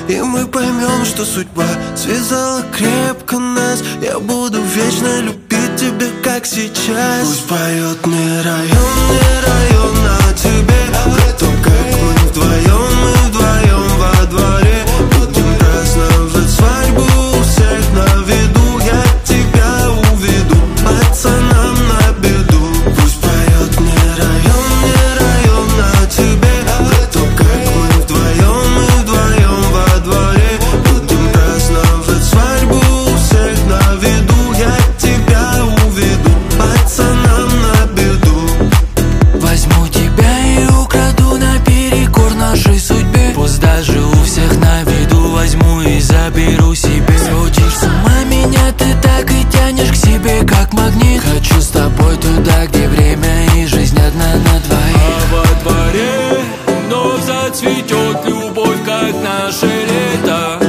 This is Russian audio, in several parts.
И мы поймем, что судьба связала крепко нас. Я буду вечно любить тебя, как сейчас. Пусть поет мне район о тебе, о том, как мы вдвоем во дворе будем праздновать свадьбу у всех на виду. Я тебя уведу пацанам на беду. Пусть поет мне район о тебе, о том, как мы вдвоем во дворе будем праздновать свадьбу у всех на виду. Я тебя уведу пацанам на беду. Возьму тебя и украду наперекор нашей судьбе. Пусть даже у всех на виду возьму и заберу себе. Сводишь с ума меня, ты так и тянешь к себе, как магнит. Хочу с тобой туда, где время и жизнь одна на двоих. А во дворе вновь зацветет любовь, как наше лето.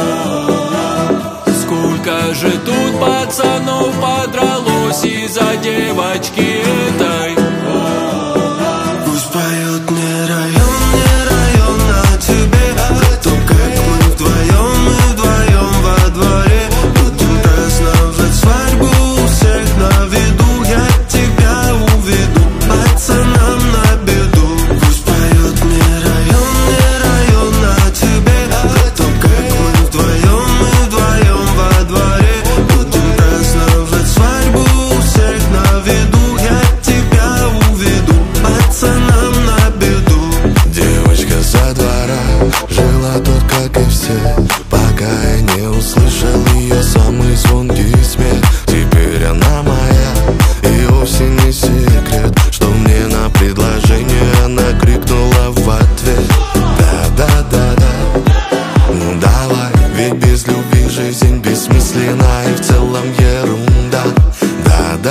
Сколько же тут пацанов подралось из-за девочки этой. Пусть поет мне район о тебе, о том, как мы вдвоем во дворе будем праздновать свадьбу у всех на виду. Я тебя уведу пацанам на беду. Пусть поет мне район о тебе, о том, как мы вдвоем во дворе будем праздновать свадьбу у всех на виду. Я тебя уведу пацанам на беду. Девочка со двора жила тут, как и все, пока я не услышал ее самый звонкий смех. Теперь она моя, и вовсе не секрет, что мне на предложение она крикнула в ответ: да, ну давай, ведь без любви жизнь бессмысленна и в целом ерунда. Да,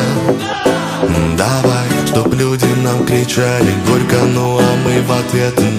давай, чтоб люди нам кричали горько, ну а мы в ответ